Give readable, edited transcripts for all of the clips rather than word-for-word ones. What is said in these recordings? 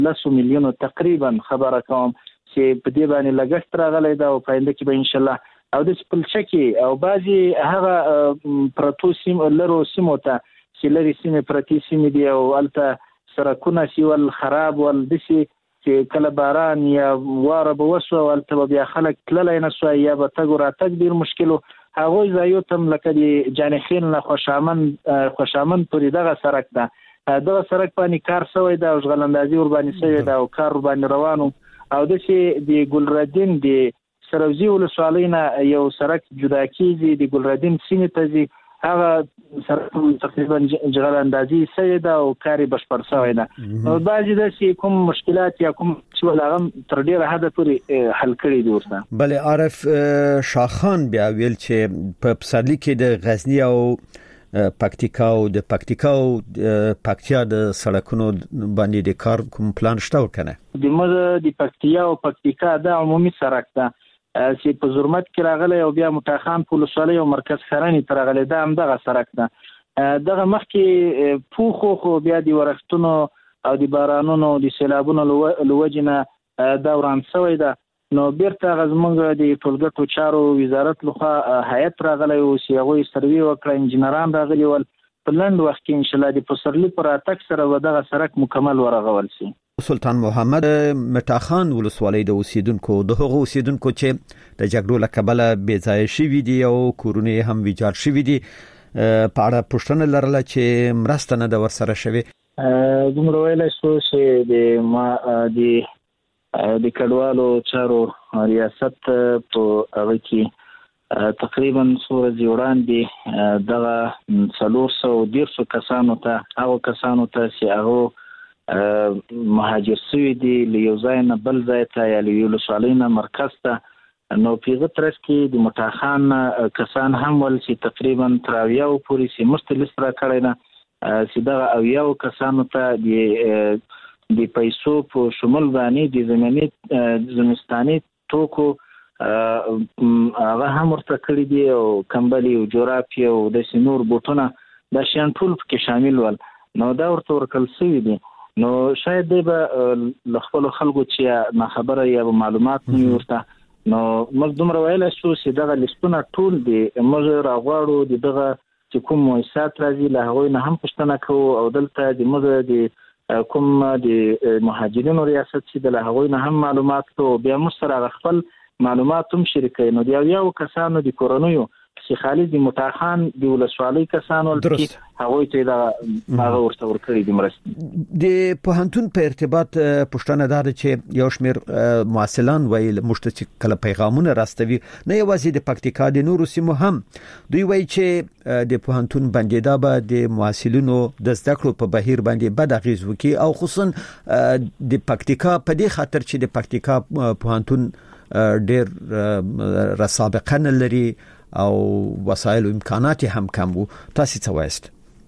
10 میلیونو تقریبا خبره کوم چې په دې باندې لګښت راغلی دا او پاینده کې به ان شاء الله او د پلچکی او بعضی هغه پروتو سیم لرو سیمو ته چې لري سیمه پرتی سیمه دی او الته سرکونه سی ول خراب ول دسی چې کله باران یا واره به وسو او الته بیا خلک تللی نه سو یا به تګ راتګ ډیر مشکل هغه ځایو تم لکه د جانخیل نه خوشامن پورې دغه سرک ده دغه سرک باندې کار شوی دا او ژغلندازي ور باندې شوی دا او کار ور باندې روانو او د چې د ګلردین د سروزی ولسوالۍ نه یو سرک جدا کیږي د ګلردین سیمې ته ځي هغه سرک تقریبا ژغلندازي شوی دا او کار بشپړ شوی ده او بعضې داسې کوم مشکلات یا کوم چې هغه تر ډیره حده پورې حل کړي دي ورته. بلې عارف شاخان بیا ویل چې په پسرلي کې د غزنی او پکتیکا او د پکتیکا او پکتیا د سړکونو باندې د کار کوم پلان شته ورکنه د موږ د پکتیا او پکتیکا د عمومي سړک ده چې په زرمت کې راغلی او بیا متاخان په ولسوالۍ او مرکز خرانی ته راغلی دا همدغه سړک ده دغه مخکې پوخو خو بیا د ورښتونو او د بارانونو د سیلابونو لوجې نه دا وران شوی ده نو بیرته غزمنګ د ټولګټو چارو وزارت لخوا هیئت راغلی او چې هغوی سروي وکړه انجینران راغلي ول په لنډ وخت کې انشاءالله د پسرلي پر راتګ سره به دغه سړک مکمل ورغول شي. سلطان محمد مټاخان ولسوالۍ د اوسیدونکو د هغو اوسیدونکو چې د جګړو له کبله بې ځایه شوي دي او کورونه هم ویجاړ شوي دي په اړه پوښتنه لرله چې مرسته نه ده ورسره شوې دومره ویلی شو چې د کډوالو چارو ریاست په هغه کې تقریبا څو ورځې وړاندې دغه 413 کسانو ته هغو کسانو ته چې هغه مهاجر شوي دي له یو ځای نه بل ځای ته یا له یو ولسوالۍ نه مرکز ته نو په هغه ترڅ کې د متاخان کسان هم ول چې تقریبا تر 80 پورې چې مختلف را کړی نه چې دغه 80 کسانو ته د پیسو په شمول باندې د زمستاني توکو هغه هم ورته کړي دي او کمبلي او جورابي او د سنور بوټونه دا شیان ټول پکې شامل ول نو دا ورته ورکل شوي دي نو شاید دی به له خپلو خلکو چې ناخبره یا معلومات نه وي ورته نو موږ دومره ویلی شو چې دغه لیستونه ټول دي موږ راغواړو د دغه چې کوم مؤسسات راځي له هغوی نه هم پوښتنه کوو او دلته د موږ د کوم د مهاجرینو ریاست چې د هغوی نه هم معلومات کوو بیا موږ سره خپل معلومات هم شریکوي نو د یو کسانو د کورنیو چې خالي د متاخان د ولسوالۍ کسانو چې هغوی ته دا هغه ورته ورکړي دي مرستې د پوهنتون په ارتباط پوښتنه دا ده چې یو شمېر محصلان ویل موږ ته چې کله پیغامونه راستوي نه یوازې د پکتیکا د نورو سیمو هم دوی وایي چې د پوهنتون بندیدا به د محصلینو د زده کړو په بهیر باندې بد اغیز وکړي او خصوصا د پکتیکا په دې خاطر چې د پکتیکا پوهنتون ډېر سابقه نه لري او وسایل او امکانات هم کم وو تاسو څه وایست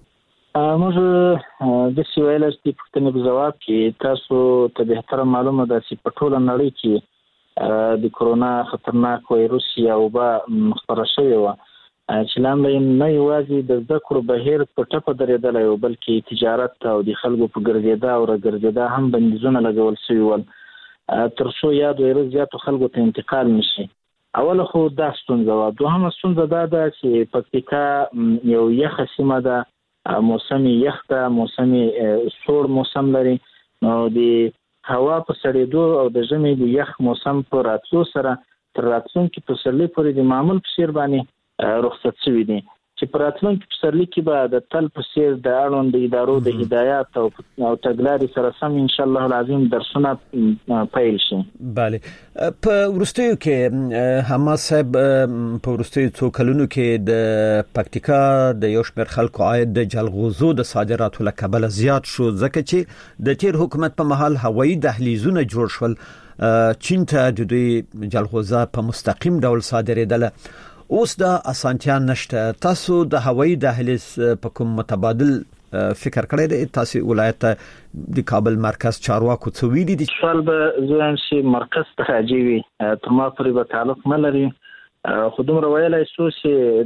موږ د سوال است په پښتني جواب کې تاسو ته به تر معلومه ده چې په ټوله نړۍ کې د کورونا خطرناک وایروس یا وبا خبره شوې و چې لاندې نه یوازې د زده کړو بهیر په ټپه درېدلی و بلکې تجارت او د خلکو په ګرځېدا او راګرځېدا هم بندیزونه لګول شوي ول تر څو یاد وایروس زیاتو خلکو ته انتقال نشي اوله خو دا ستونزه وه دوهمه ستونزه دا ده چې پکتیکا یو یخه سیمه ده موسم یخ ده موسم سوړ موسم لري نو د هوا په سړېدو او د ژمي د یخ موسم په راتلو سره تر راتلونکي پسرلي پورې د معمول په څېر باندې رخصت شوي دي چې په راتلونکي پسرلي کې به د تل په څېر د اړوند ادارو د هدایات او تګلارې سره سم ان شاء الله العظیم درسونه پیل شي. بله په وروستیو کې حماس صاحب په وروستیو څو کلونو کې د پکتیکا د یو شمېر خلکو عاید د جلغوزو د صادراتو له کبله زیات شو ځکه چې د تیر حکومت په مهال هوایي دهلیزونه جوړ شول چین ته د دوی جلغوزه په مستقیم ډول صادرېدله اوس دا اسانتیا نشته تاسو د هوایي دهلیز په کوم متبادل فکر کړی دی تاسو ولایت ته د کابل مرکز چارواکو څه ویلي دي سوال به زویم شي مرکز ته راځي وي تر ما پورې به تعلق نه لري خو دومره ویلی شو چې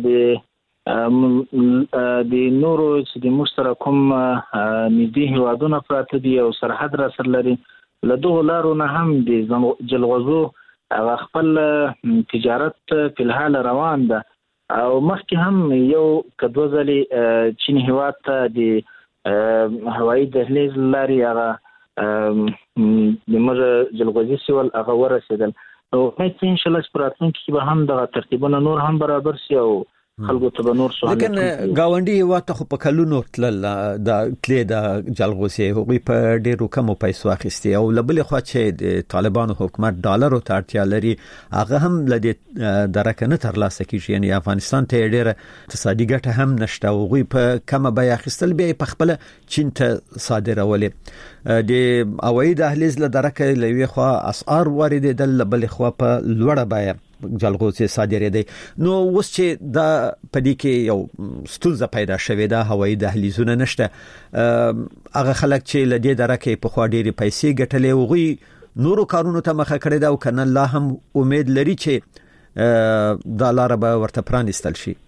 د نورو چې د موږ سره کوم نږدې هیوادونه پراته دي او سرحد را سره لري له دغه لارو نه هم د جلغوزو خپل تجارت په الحال روان ده او مخکې هم یو کدو ځلې چین هیواد ته د هوایي دهلیز لارې هغه د موږ جلغوزي سیول هغه ورسېدل او امید ان شاء الله سپراتونکو کې به هم د ترتیبونه نور هم برابر شي او خلکو ته نور سوال لیکن گاونډي هیواد ته په کلونو تل د تلې د جلغوزي هغوی په ډیرو کمو پیسو اخیستي او لبل خو چې د طالبانو حکومت ډالرو ته اړتیا لري هغه هم لدی درکه نه ترلاسه کیږي یعنی افغانستان ته ډیره اقتصادي ګټه هم نشته او هغوی په کمه بیا اخیستل بیا په خپل چین ته صادرولې د اوایي دهلیز له درکه لوي خو اسعار واردېدل لبل خو په لوړه بیا جلغوزي صادرېدي نو اوس چې دا پدې کې یو ستونزه پیدا شوې ده هوایي دهلیزونه نشته هغه خلک چې لدې درکه په خوا ډېری پیسې ګټلې وغوي نورو کارونو ته مخه کړې ده او کنه الله هم امید لري چې دا لار به ورته پرانیستل شي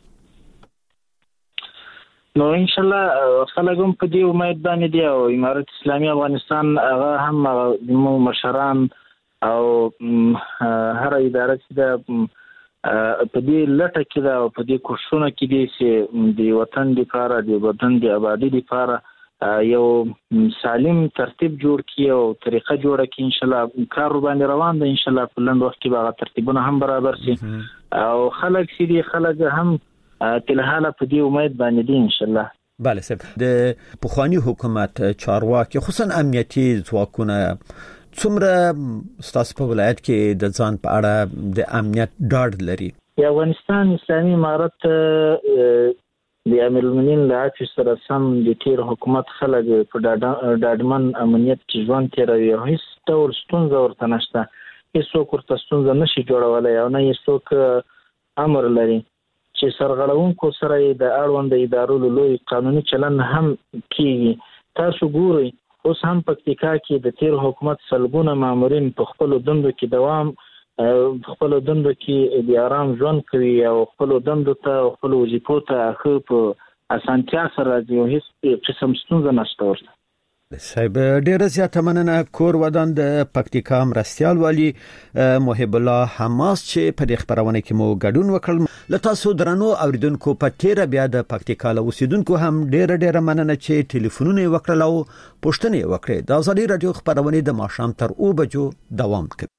نو ان شاء الله خلک هم په دې امید باندې دي او امارت اسلامي افغانستان هغه هم مشران او هر اداره چې د په دې لټه کې دا او په دې کوښښونه کې دي چې د وطن لپاره د وطن د آبادی لپاره یو سالم ترتیب جوړ کړي او طریقه جوړه کړي ان شاء الله کار باندې روان ده ان شاء الله په لږ وخت کې به ترتیبونه هم برابر شي او خلک چې دي خلک هم تلحاله په دې امید باندې دي ان شاء الله بله صاحب د پخوانی حکومت چارواکي خصوصا امنیتي ځواکونه څومره ستاسو په ولایت کې د ځان په اړه د امنیت ډاډ لري د افغانستان اسلامي امارت د امیر المؤمنین له عفو سره سم د تیر حکومت خلک په ډاډمن امنیت کې ژوند تیروي او هیڅ ډول ستونزه ورته نشته هیڅوک ورته ستونزه نشي جوړولی او نه هیڅوک امر لري چې سرغړونکو سره د اړوند ادارو له لوی قانوني چلن هم کیږي تاسو ګورئ اوس هم پکتیکا کې د تیر حکومت سلګونه مامورین په خپل دندو کې دوام خپل دندو کې د آرام ژوند کوي او خپل دندو ته خپل وظیفو ته خو په اسانتیا سره د هیڅ قسم ستونزه نشته ورته صاحب ډیره زیاته مننه کور ودان د پکتیکا مرستيال والی محب الله حماس چې په دې خبرونه کې مو ګډون وکړ لته سو درنو اوریدونکو په تیر بیا د پکتیکا له اوسیدونکو هم ډیره مننه چې ټلیفونونه وکړل او پوښتنه وکړه د ازادي رادیو خبرونه د ماښام تر 2 بجو دوام کوي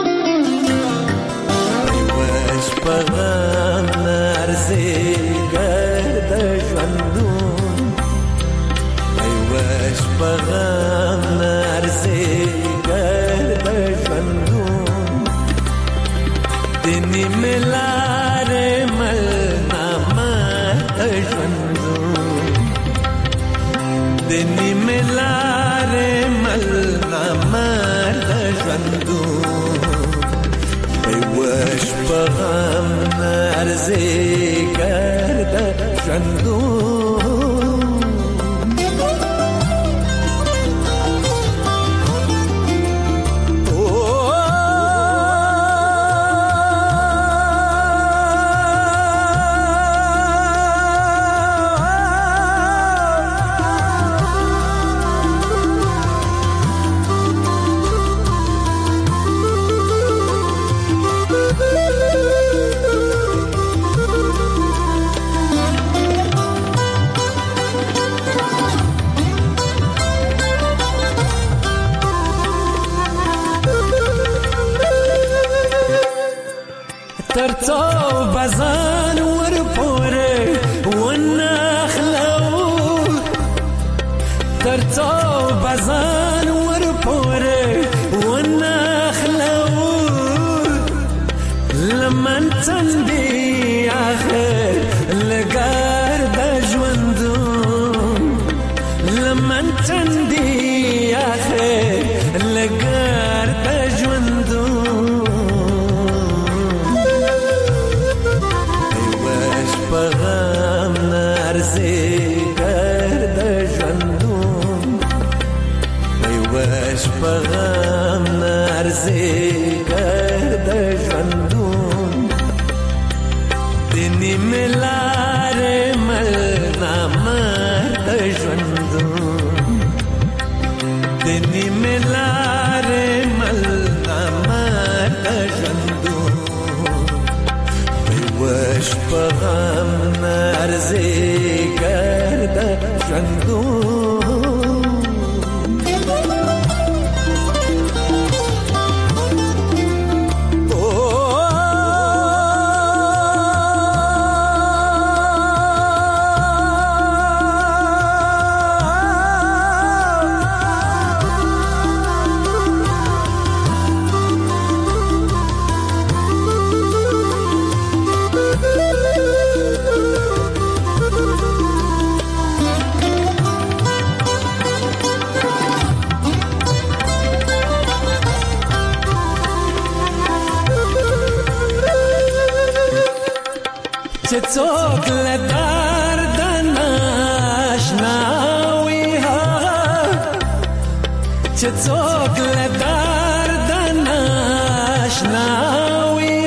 وش پغام نرزي ګرد ژوندون وش پغام نرزي ګرد ژوندون دني ملار مل نامه ژوندون دني ملار مل نامه ژوندون وش پغام نرزي ګرد ژوندون ترڅو بزان ور پورې ونخلو ترڅو بزان ور پورې ونخلو لمن تندي اخر لګار د ژوندون لمن تندي اخر لګار د ژوندون پغام نرزي ګرد ژوندون وش پغام نرزي ګرد ژوندون دني ملار مل نامه ژوندون دني ملار چې څوک له درد ناشنا وي چې څوک له درد ناشنا وي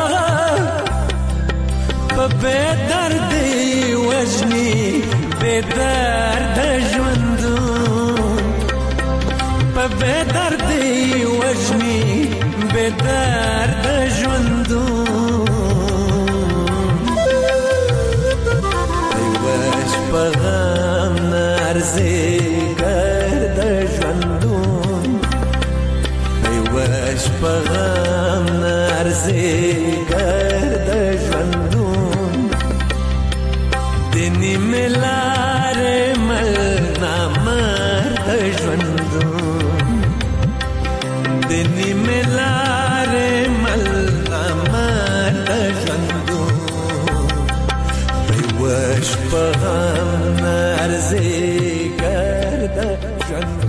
په بې دردي وژني بې درده ژوندون په بې دردي وژني بې درده ژوندون په غم نارزي ګرده ژوندون وش په غم نارزي ګرده ژوندون د نیمې لارې مل نامرده ژوندون د نیمې لارې مل نامرده ژوندون وش په غم نارزي ګرده ژوندون